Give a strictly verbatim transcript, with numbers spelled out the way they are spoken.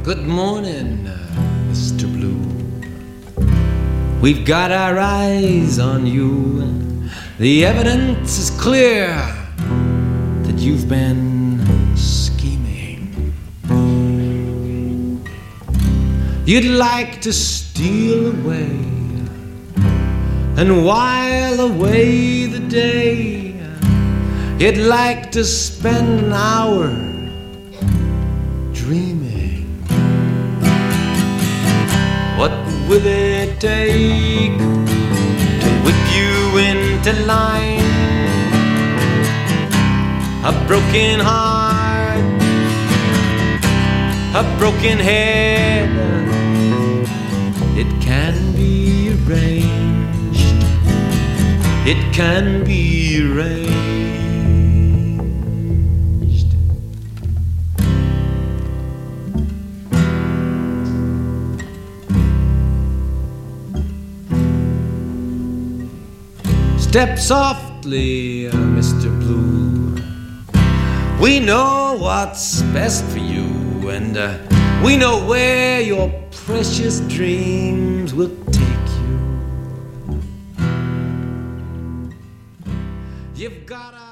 Good morning, uh, Mister Blue. We've got our eyes on you. The evidence is clear that you've been scheming. You'd like to steal away and while away the day. You'd like to spend an hour dreaming. What will it take to whip you into line? A broken heart, a broken head. It can be arranged. It can be arranged. Step softly, uh, Mister Blue. We know what's best for you, and uh, we know where your precious dreams will take you. You've got a